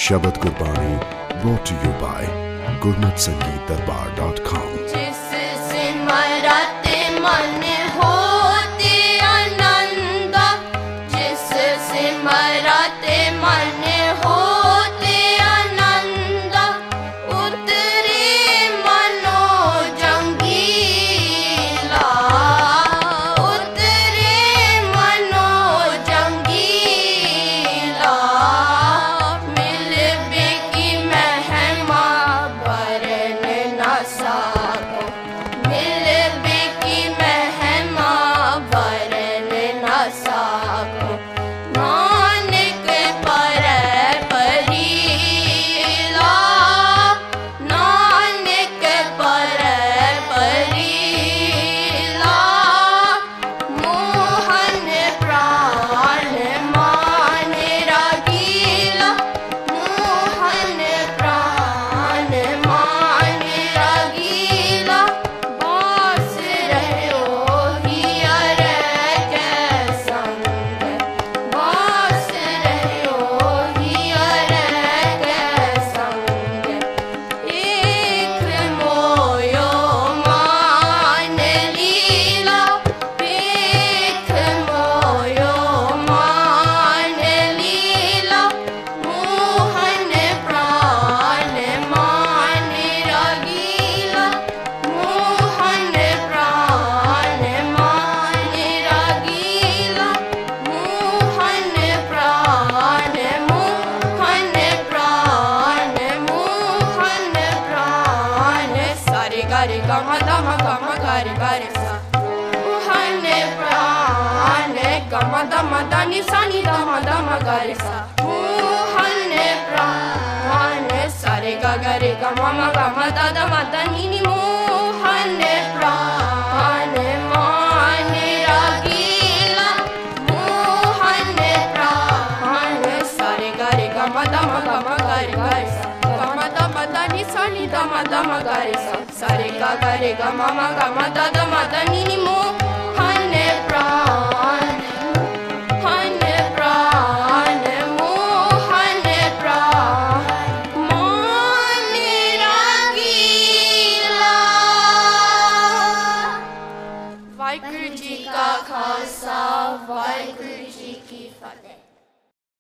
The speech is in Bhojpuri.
शबद कुर्बानी brought to you by gurmatsangeetdarbar.com। जिससे सिमरते मन होते आनंद, जिससे सिमरते मन होते आनंद, उतरे मनो जंगीला, उतरे मनो जंगीला। मिल बेकी महमा बरन न साको, मिल बेकी महमा बरन न साको। नानक पर परीला, नानक पर परीला। मोहन प्राण मान रागीला, मोहन प्राण मान रागीला। बास रहो हियर के संग, बास रहो हियर के संग। एक मोयो मान लीला, एक मोयो मान लीला। मोहन प्राण मान रागीला, मोहन प्राण मान रागीला। मोहन प्राण, मोहन प्राण, मोहन प्राण। सारे गारे गम दम गम गारे गारे सा। मोहन प्राण गम दम दानी सानी दम दम गारे सा। मोहन प्राण सारे गा गारे गम गम दादा मदनी नी। मोहन प्राण मान रागीला, मोहन प्राण सारे गारे गम दम गारे गारे सा। गम दम दानी सानी दम दम गारे सा। सारे गा गारे गम दादा मदनी नी।